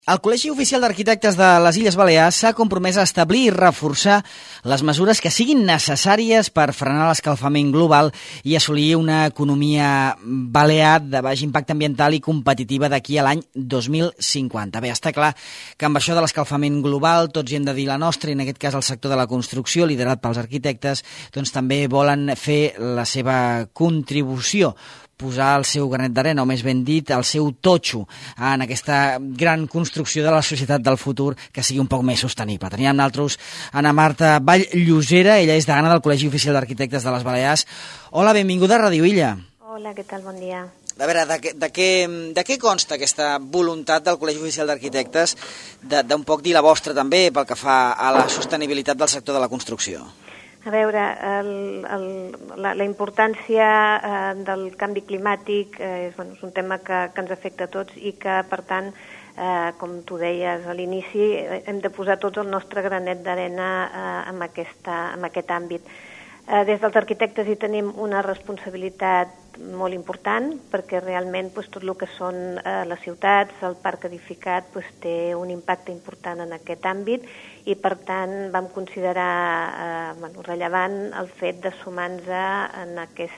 El Col·legi Oficial d'Arquitectes de les Illes Balears s'ha compromès a establir i reforçar les mesures que siguin necessàries per frenar l'escalfament global i assolir una economia balear de baix impacte ambiental i competitiva d'aquí a l'any 2050. Bé, està clar que amb això de l'escalfament global tots hi hem de dir la nostra, i en aquest cas el sector de la construcció, liderat pels arquitectes, doncs també volen fer la seva contribució, posar el seu granet d'arena, o més ben dit, el seu totxo en aquesta gran construcció de la societat del futur que sigui un poc més sostenible. Teníem nosaltres Ana Marta Vall-Llosera, ella és degana del Col·legi Oficial d'Arquitectes de les Balears. Hola, benvinguda a Ràdio Illa. Hola, què tal? Bon dia. A veure, de què consta aquesta voluntat del Col·legi Oficial d'Arquitectes d'un poc dir la vostra també pel que fa a la sostenibilitat del sector de la construcció? A veure, la importància del canvi climàtic és un tema que ens afecta a tots i que, per tant, com tu deies a l'inici, hem de posar tots el nostre granet d'arena en aquest àmbit. Des dels arquitectes hi tenim una responsabilitat molt important perquè realment tot el que són les ciutats, el parc edificat, té un impacte important en aquest àmbit i per tant vam considerar rellevant el fet de sumar-nos en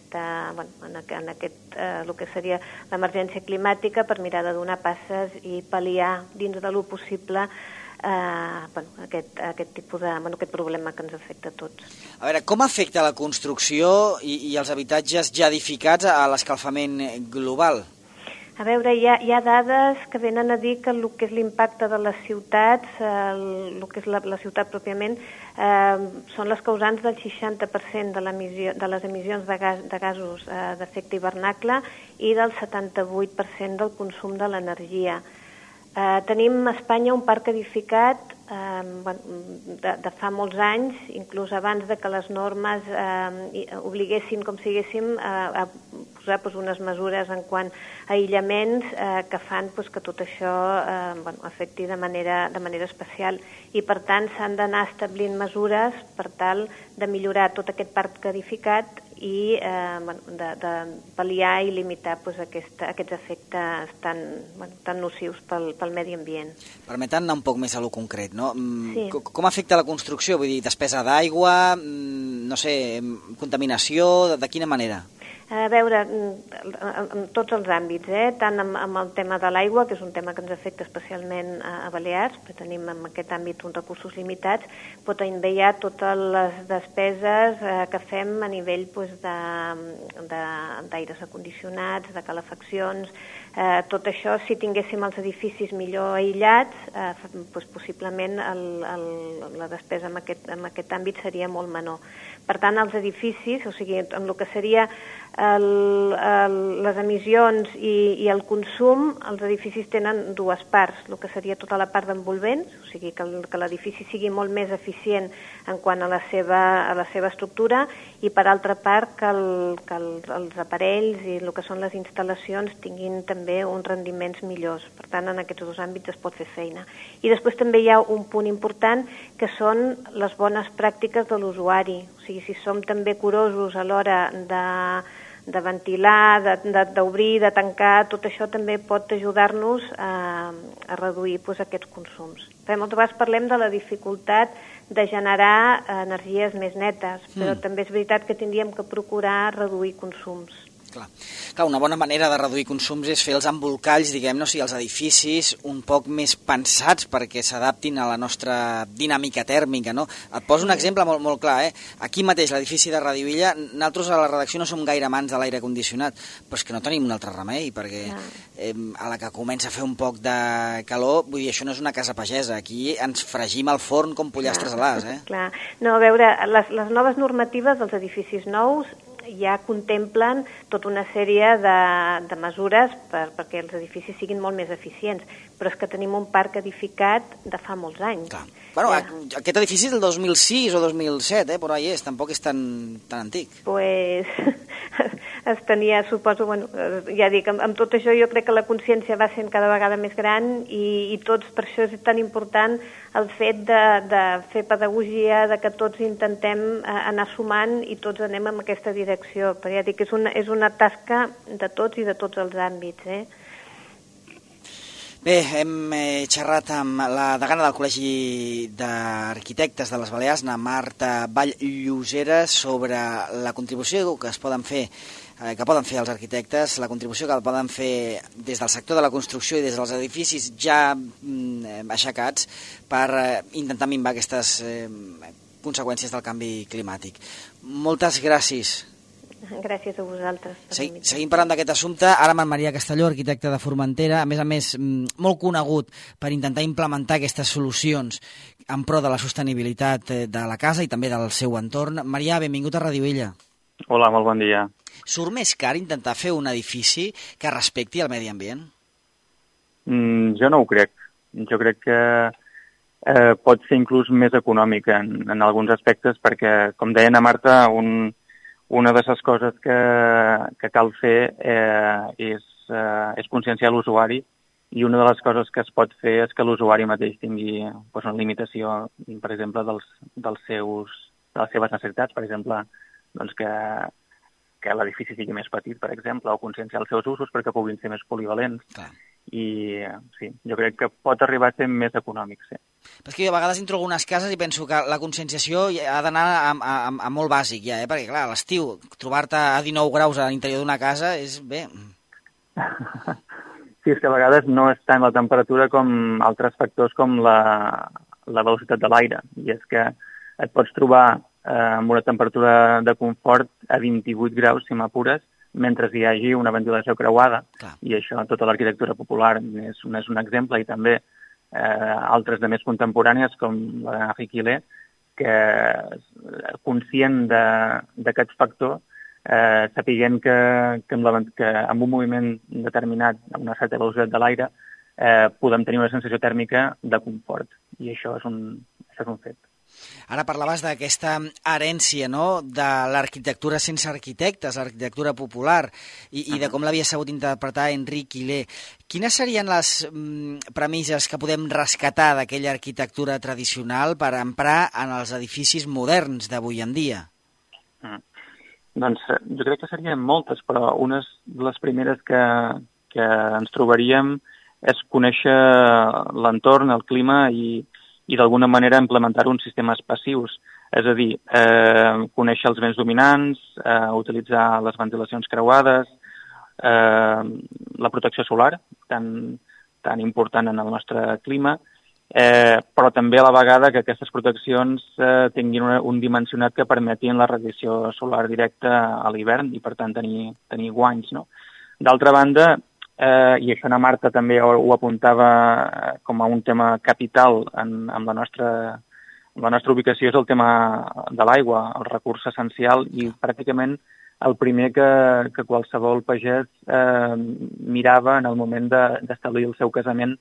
el que seria l'emergència climàtica per mirar de donar passes i pal·liar dins de lo possible aquest problema que ens afecta a tots. A veure, com afecta la construcció i els habitatges ja edificats a l'escalfament global? A veure, hi ha dades que venen a dir que el que és l'impacte de les ciutats, el que és la ciutat pròpiament, són les causants del 60% de les emissions de gasos d'efecte hivernacle i del 78% del consum de l'energia. Tenim a Espanya un parc edificat de fa molts anys, inclús abans de que les normes obliguessin, com siguéssim, a posar unes mesures en quant a aïllaments que fan que tot això afecti de manera especial. I, per tant, s'han d'anar establint mesures per tal de millorar tot aquest parc edificat i de pal·liar i limitar aquests efectes tan nocius pel medi ambient. Permetent anar un poc més a lo concret, no? Sí. Com afecta la construcció? Vull dir, despesa d'aigua, no sé, contaminació, de quina manera? A veure, en tots els àmbits, tant amb el tema de l'aigua, que és un tema que ens afecta especialment a Balears, perquè tenim en aquest àmbit uns recursos limitats, però també hi ha totes les despeses que fem a nivell d'aires acondicionats, de calefaccions, tot això, si tinguéssim els edificis millor aïllats, possiblement la despesa en aquest àmbit seria molt menor. Per tant, els edificis, o sigui, en el que seria les emissions i el consum, els edificis tenen dues parts, el que seria tota la part d'envolvents, o sigui, que l'edifici sigui molt més eficient en quant a la seva estructura, i per altra part que els aparells i el que són les instal·lacions tinguin també uns rendiments millors. Per tant, en aquests dos àmbits es pot fer feina. I després també hi ha un punt important que són les bones pràctiques de l'usuari. O sigui, si som també curosos a l'hora de ventilar, d'obrir, de tancar, tot això també pot ajudar-nos a reduir aquests consums. Moltes vegades parlem de la dificultat de generar energies més netes, però també és veritat que tindríem que procurar reduir consums. Clar, una bona manera de reduir consums és fer els embolcalls, diguem-ne, o sigui, els edificis un poc més pensats perquè s'adaptin a la nostra dinàmica tèrmica, no? Et poso un exemple molt clar, Aquí mateix, l'edifici de Ràdio Illa, nosaltres a la redacció no som gaire amants de l'aire condicionat, però és que no tenim un altre remei, perquè a la que comença a fer un poc de calor, vull dir, això no és una casa pagesa, aquí ens fregim al forn com pollastres alars, Clar, no, a veure, les noves normatives dels edificis nous ja contemplen tota una sèrie de mesures perquè els edificis siguin molt més eficients, però és que tenim un parc edificat de fa molts anys. Clar. Bueno, aquest edifici és del 2006 o 2007, però ahí és, tampoc és tan antic. Pues es tenia, suposo, ja dic, amb tot això jo crec que la consciència va sent cada vegada més gran i tots, per això és tan important el fet de fer pedagogia, de que tots intentem anar sumant i tots anem en aquesta direcció, però ja dic que és una tasca de tots i de tots els àmbits, Bé, hem xerrat amb la degana del Col·legi d'Arquitectes de les Balears, na Marta Vall-Llosera, sobre la contribució que poden fer els arquitectes, la contribució que poden fer des del sector de la construcció i des dels edificis ja aixecats per intentar minvar aquestes conseqüències del canvi climàtic. Moltes gràcies. Gràcies a vosaltres. Seguim parlant d'aquest assumpte, ara amb en Marià Castelló, arquitecte de Formentera, a més, molt conegut per intentar implementar aquestes solucions en pro de la sostenibilitat de la casa i també del seu entorn. Marià, benvingut a Radio Illa. Hola, molt bon dia. Surt més car intentar fer un edifici que respecti el medi ambient? Jo no ho crec. Jo crec que pot ser inclús més econòmic en alguns aspectes perquè, com deia na Marta, una de les coses que cal fer és conscienciar l'usuari, i una de les coses que es pot fer és que l'usuari mateix tingui una limitació, per exemple, de les seves necessitats, per exemple, doncs que l'edifici sigui més petit, per exemple, o conscienciar els seus usos perquè puguin ser més polivalents. Clar. I sí, jo crec que pot arribar a ser més econòmic, sí. Però és que jo a vegades entro a algunes cases i penso que la conscienciació ha d'anar a molt bàsic ja, perquè clar, a l'estiu trobar-te a 19 graus a l'interior d'una casa és bé. Sí, és que a vegades no és tant la temperatura com altres factors com la velocitat de l'aire, i és que et pots trobar amb una temperatura de confort a 28 graus, si m'apures, mentre hi hagi una ventilació creuada. Clar. I això, tota l'arquitectura popular és un exemple, i també altres de més contemporànies, com la Riquilé, que conscient d'aquest factor, sapiguent que amb un moviment determinat, amb una certa velocitat de l'aire, podem tenir una sensació tèrmica de confort, i això és un fet. Ara parlaves d'aquesta herència, no?, de l'arquitectura sense arquitectes, l'arquitectura popular, i de com l'havia sabut interpretar Enric Quilé. Quines serien les premisses que podem rescatar d'aquella arquitectura tradicional per emprar en els edificis moderns d'avui en dia? Doncs jo crec que serien moltes, però una de les primeres que ens trobaríem és conèixer l'entorn, el clima i d'alguna manera implementar uns sistemes passius, és a dir, conèixer els vents dominants, utilitzar les ventilacions creuades, la protecció solar, tan important en el nostre clima, però també a la vegada que aquestes proteccions tinguin un dimensionat que permetin la radiació solar directa a l'hivern i, per tant, tenir guanys, no? D'altra banda, i això na Marta també ho apuntava com a un tema capital en la nostra ubicació, és el tema de l'aigua, el recurs essencial, i pràcticament el primer que qualsevol pagès mirava en el moment d'establir el seu casament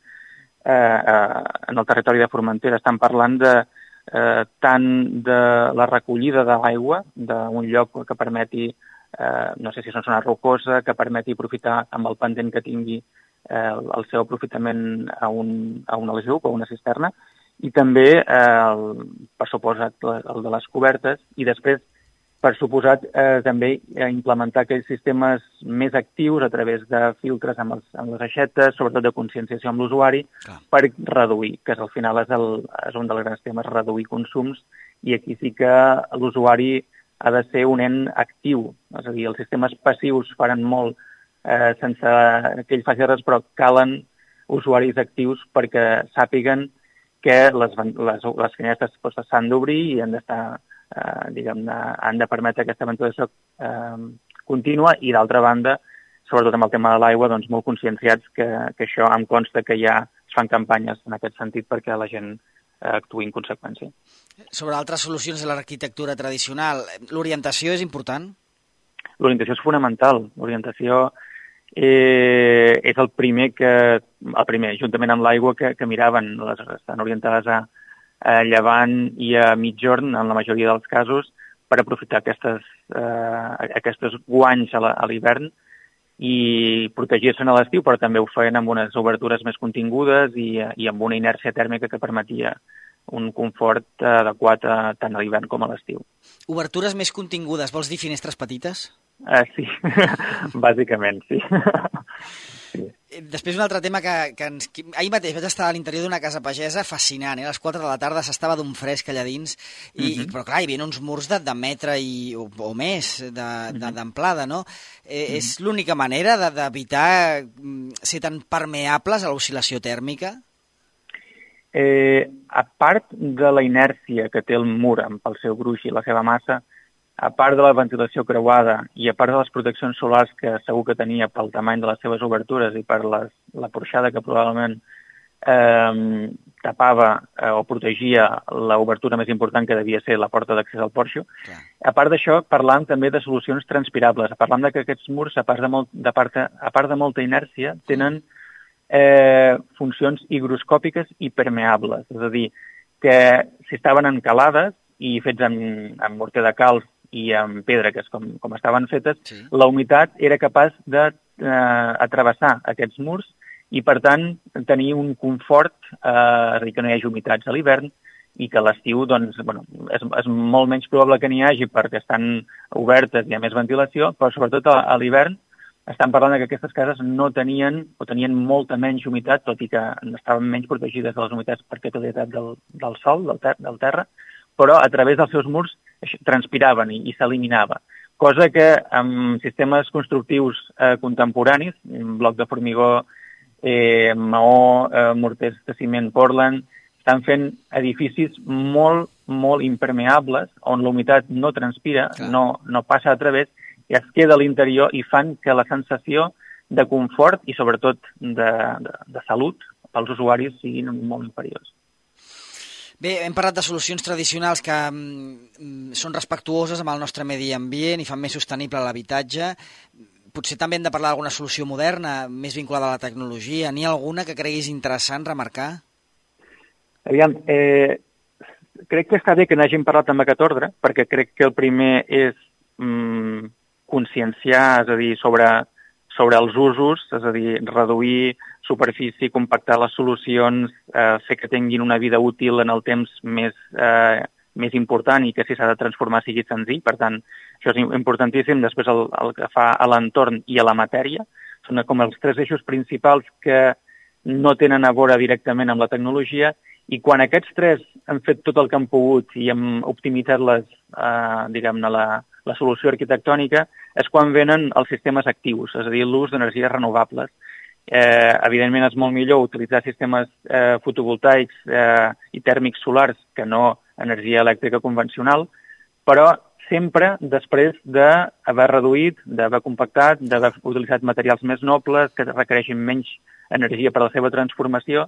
en el territori de Formentera. Estan parlant tant de la recollida de l'aigua d'un lloc que permeti, no sé si és una zona rocosa, que permeti aprofitar amb el pendent que tingui el seu aprofitament a un aljub o una cisterna, i també, per suposat, el de les cobertes, i després, per suposat, també implementar aquells sistemes més actius a través de filtres amb les aixetes, sobretot de conscienciació amb l'usuari, per reduir, que al final és un dels grans temes, reduir consums, i aquí sí que l'usuari ha de ser un ent actiu, és a dir, els sistemes passius faran molt sense que ell faci res, però calen usuaris actius perquè sàpiguen que les finestres s'han d'obrir i han d'estar, diguem-ne, han de permetre aquesta ventilació contínua, i d'altra banda, sobretot amb el tema de l'aigua, doncs molt conscienciats que això em consta que ja es fan campanyes en aquest sentit perquè la gent actuï en conseqüència. Sobre altres solucions de l'arquitectura tradicional, l'orientació és important? L'orientació és fonamental. L'orientació és el primer, juntament amb l'aigua, que miraven. Estan orientades a llevant i a migjorn, en la majoria dels casos, per aprofitar aquests guanys a l'hivern i protegir-se'n a l'estiu, però també ho feien amb unes obertures més contingudes i amb una inèrcia tèrmica que permetia un confort adequat tant a l'hivern com a l'estiu. Obertures més contingudes, vols dir finestres petites? Sí, bàsicament, sí. Després un altre tema que ahir mateix vaig estar a l'interior d'una casa pagesa fascinant, a les 4 de la tarda s'estava d'un fresc allà dins, però clar, hi havia uns murs de metre o més d'amplada, no? És l'única manera d'evitar ser tan permeables a l'oscil·lació tèrmica? A part de la inèrcia que té el mur pel seu gruix i la seva massa, a part de la ventilació creuada i a part de les proteccions solars que segur que tenia pel tamany de les seves obertures i per la porxada que probablement tapava o protegia l'obertura més important que devia ser la porta d'accés al porxo. A part d'això, parlàvem també de solucions transpirables. Parlàvem que aquests murs, a part de molta inèrcia, tenen funcions higroscòpiques i permeables. És a dir, que si estaven encalades i fets amb morter de calç i amb pedra, que és com estaven fetes, la humitat era capaç d'atravessar aquests murs i, per tant, tenir un confort, és a dir, que no hi hagi humitats a l'hivern i que a l'estiu, doncs, bueno, és molt menys probable que n'hi hagi perquè estan obertes i hi ha més ventilació, però sobretot a l'hivern estan parlant que aquestes cases no tenien o tenien molta menys humitat, tot i que estaven menys protegides de les humitats per aquesta qualitat del sol, del terra, però a través dels seus murs transpiraven i s'eliminava. Cosa que amb sistemes constructius contemporanis, bloc de formigó, maó, morters de ciment Portland, estan fent edificis molt, molt impermeables, on la humitat no transpira, no passa a través, i es queda a l'interior i fan que la sensació de confort i sobretot de salut pels usuaris siguin molt inferiors. Bé, hem parlat de solucions tradicionals que són respectuoses amb el nostre medi ambient i fan més sostenible l'habitatge. Potser també hem de parlar d'alguna solució moderna, més vinculada a la tecnologia. N'hi ha alguna que creguis interessant remarcar? Aviam, crec que està bé que n'hàgim parlat amb aquest ordre, perquè crec que el primer és conscienciar, és a dir, sobre els usos, és a dir, reduir superfície, compactar les solucions, fer que tinguin una vida útil en el temps més important i que si s'ha de transformar sigui senzill. Per tant, això és importantíssim. Després el que fa a l'entorn i a la matèria són com els tres eixos principals que no tenen a veure directament amb la tecnologia, i quan aquests tres han fet tot el que han pogut i hem optimitzat diguem-ne, la solució arquitectònica, és quan venen els sistemes actius, és a dir, l'ús d'energies renovables. Evidentment és molt millor utilitzar sistemes fotovoltaics i tèrmics solars que no energia elèctrica convencional, però sempre després d'haver reduït, d'haver compactat, d'haver utilitzat materials més nobles que requereixin menys energia per a la seva transformació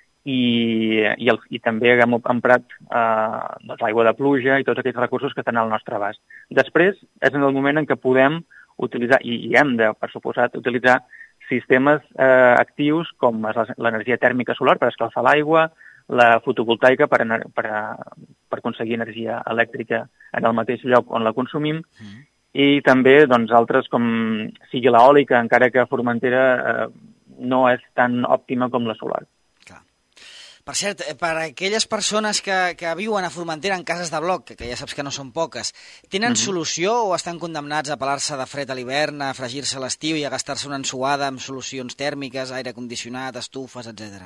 i també hem emprat l'aigua de pluja i tots aquests recursos que estan al nostre abast. Després és en el moment en què podem utilitzar, i hem de, per suposat, utilitzar sistemes actius com l'energia tèrmica solar per escalfar l'aigua, la fotovoltaica per aconseguir energia elèctrica en el mateix lloc on la consumim, i també altres com sigui l'eòlica, encara que a Formentera no és tan òptima com la solar. Per cert, per a aquelles persones que viuen a Formentera en cases de bloc, que ja saps que no són poques, tenen solució o estan condemnats a pelar-se de fred a l'hivern, a fregir-se a l'estiu i a gastar-se una ensuada amb solucions tèrmiques, aire condicionat, estufes, etc.?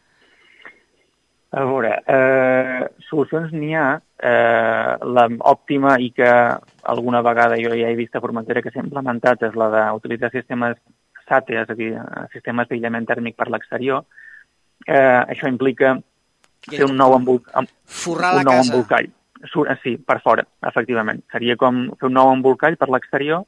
A veure, solucions n'hi ha. L'òptima i que alguna vegada jo ja he vist a Formentera que s'ha implementat és la d'utilitzar sistemes SATE, és a dir, sistemes d'aïllament tèrmic per l'exterior. Això implica fer un nou embolcall. Forrar la casa. Sí, per fora, efectivament. Seria com fer un nou embolcall per l'exterior,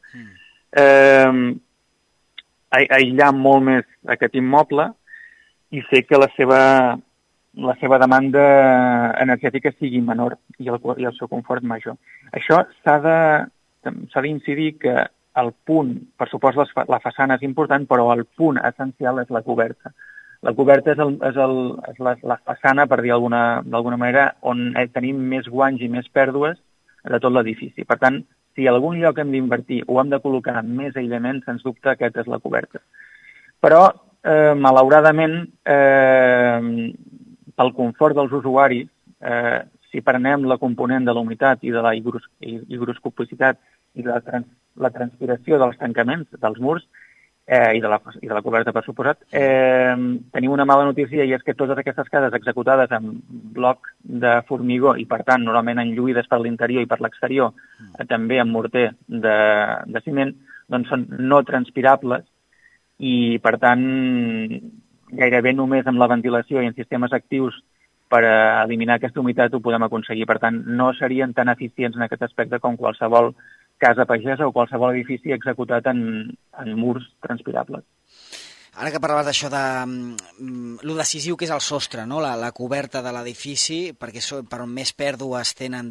aïllar molt més aquest immoble i fer que la seva demanda energètica sigui menor i el seu confort major. Això s'ha d'incidir que el punt, per supost la façana és important, però el punt essencial és la coberta. La coberta és la façana, per dir d'alguna manera, on tenim més guanys i més pèrdues de tot l'edifici. Per tant, si a algun lloc hem d'invertir o hem de col·locar més aïllament, sens dubte aquesta és la coberta. Però, malauradament, pel confort dels usuaris, si prenem la component de la humitat i de la higroscopicitat i de la transpiració dels tancaments, dels murs, i de la coberta, per suposat. Tenim una mala notícia, i és que totes aquestes cases executades amb bloc de formigó i, per tant, normalment enlluïdes per l'interior i per l'exterior, també amb morter de ciment, doncs són no transpirables i, per tant, gairebé només amb la ventilació i en sistemes actius per eliminar aquesta humitat ho podem aconseguir. Per tant, no serien tan eficients en aquest aspecte com qualsevol casa pagesa o qualsevol edifici executat en murs transpirables. Ara que parlaves d'això lo decisiu que és el sostre, no? La coberta de l'edifici, perquè per on més pèrdues tenen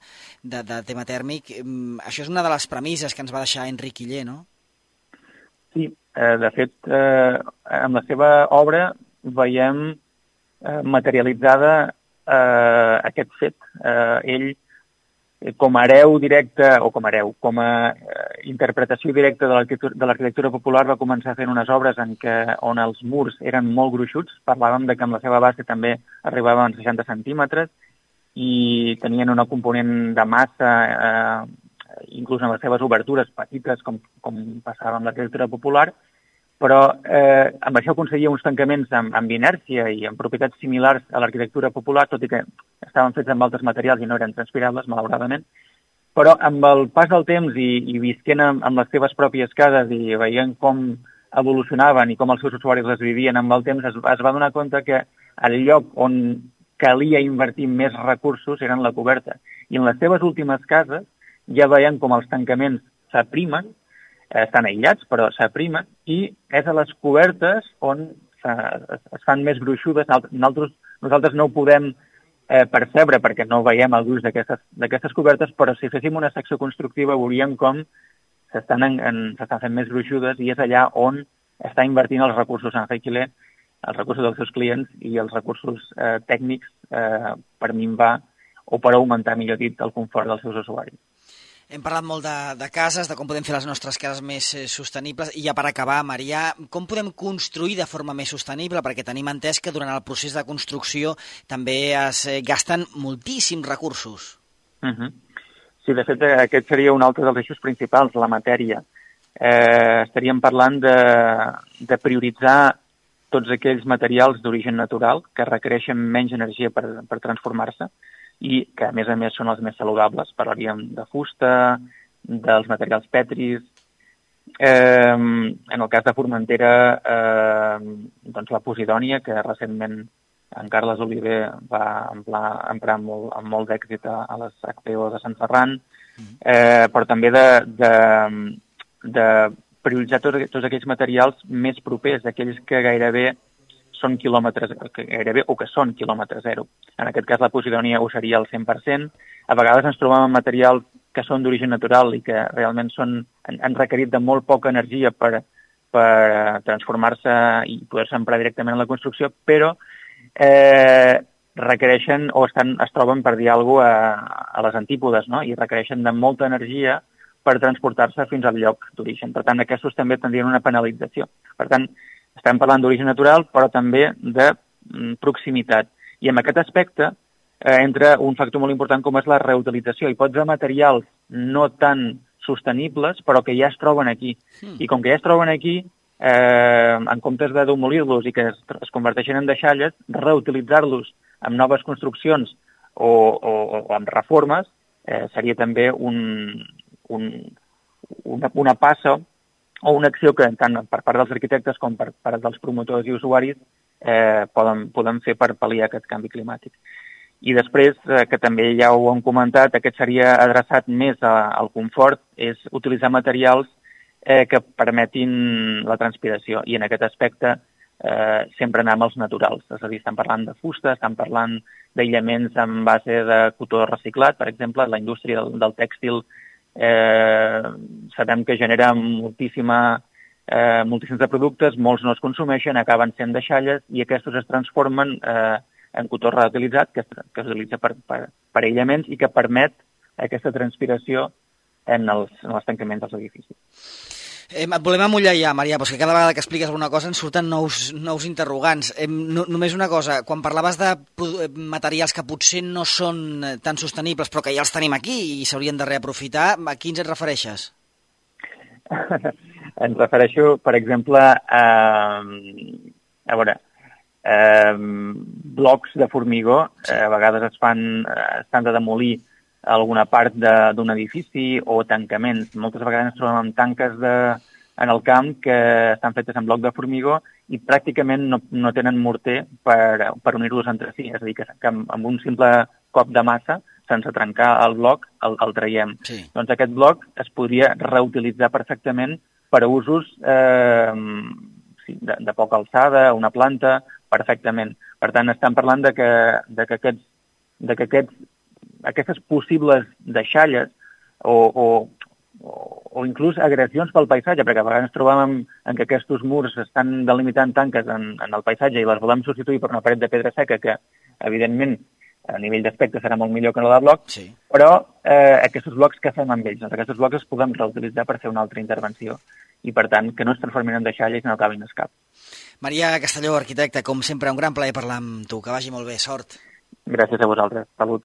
de tema tèrmic, això és una de les premisses que ens va deixar Enric Iller, no? Sí, de fet, amb la seva obra veiem materialitzada aquest fet. Ell, com a hereu directe, com a interpretació directa de l'arquitectura popular, va començar fent unes obres on els murs eren molt gruixuts. Parlàvem que amb la seva base també arribaven a 60 centímetres i tenien una component de massa, inclús en les seves obertures petites, com passava amb l'arquitectura popular, però amb això aconseguia uns tancaments amb inèrcia i amb propietats similars a l'arquitectura popular, tot i que estaven fets amb altres materials i no eren transpirables, malauradament. Però amb el pas del temps i visquent amb les seves pròpies cases i veient com evolucionaven i com els seus usuaris les vivien amb el temps, es va donar compte que el lloc on calia invertir més recursos eren la coberta. I en les seves últimes cases ja veiem com els tancaments s'aprimen, estan aïllats, però s'aprimen, i és a les cobertes on es fan més gruixudes. Nosaltres no ho podem percebre perquè no veiem el gruix d'aquestes cobertes, però si féssim una secció constructiva veuríem com s'estan fent més gruixudes, i és allà on està invertint els recursos Enric Iller, els recursos dels seus clients i els recursos tècnics per minvar o per augmentar, millor dit, el confort dels seus usuaris. Hem parlat molt de cases, de com podem fer les nostres cases més sostenibles, i ja per acabar, Marià, com podem construir de forma més sostenible? Perquè tenim entès que durant el procés de construcció també es gasten moltíssims recursos. Sí, de fet, aquest seria un altre dels eixos principals, la matèria. Estaríem parlant de prioritzar tots aquells materials d'origen natural que requereixen menys energia per transformar-se, i que, a més són els més saludables. Parlaríem de fusta, dels materials petris. En el cas de Formentera, doncs la posidònia, que recentment en Carles Oliver va emprar amb molt d'èxit a les HPO de Sant Ferran, però també de prioritzar tots aquells materials més propers, aquells que gairebé són quilòmetres zero. En aquest cas, la posidònia ho seria al 100%. A vegades ens trobem amb materials que són d'origen natural i que realment han requerit de molt poca energia per transformar-se i poder-se emprar directament en la construcció, però requereixen o es troben, per dir alguna cosa, a les antípodes, no? I requereixen de molta energia per transportar-se fins al lloc d'origen. Per tant, aquests també tindrien una penalització. Per tant, estem parlant d'origen natural, però també de proximitat. I en aquest aspecte entra un factor molt important com és la reutilització. Hi pot haver materials no tan sostenibles, però que ja es troben aquí. I com que ja es troben aquí, en comptes de demolir-los i que es converteixen en deixalles, reutilitzar-los amb noves construccions o amb reformes seria també una passa o una acció que tant per part dels arquitectes com per part dels promotors i usuaris podem fer per pal·liar aquest canvi climàtic. I després, que també ja ho hem comentat, aquest seria adreçat més al confort, és utilitzar materials que permetin la transpiració. I en aquest aspecte sempre anar amb els naturals. És a dir, estem parlant de fusta, estem parlant d'aïllaments en base de cotó reciclat. Per exemple, la indústria del tèxtil sabem que genera moltíssims de productes, molts no es consumeixen, acaben sent deixalles i aquests es transformen en cotó reutilitzat que s'utilitza per aïllaments i que permet aquesta transpiració en els tancaments dels edificis. Et volem amollar ja, Marià, però que cada vegada que expliques alguna cosa ens surten nous interrogants. Només una cosa, quan parlaves de materials que potser no són tan sostenibles però que ja els tenim aquí i s'haurien de reaprofitar, a quins et refereixes? Em refereixo, per exemple, a blocs de formigó. A vegades s'han de demolir alguna part d'un edifici o tancaments. Moltes vegades ens trobem amb tanques en el camp que estan fetes en bloc de formigó i pràcticament no tenen morter per unir-los entre si. És a dir, que amb un simple cop de massa, sense trencar el bloc, el traiem. Sí. Doncs aquest bloc es podria reutilitzar perfectament per a usos de poca alçada, una planta, perfectament. Per tant, estem parlant de que aquestes possibles deixalles o inclús agressions pel paisatge, perquè a vegades ens trobem en que aquests murs estan delimitant tanques en el paisatge i les volem substituir per una paret de pedra seca que, evidentment, a nivell d'aspecte serà molt millor que no de bloc, sí. Però aquests blocs què fem amb ells? Doncs aquests blocs els podem reutilitzar per fer una altra intervenció i, per tant, que no es transformin en deixalles i no acabin escap. Maria Castelló, arquitecte, com sempre, un gran plaer parlar amb tu. Que vagi molt bé. Sort. Gràcies a vosaltres. Salut.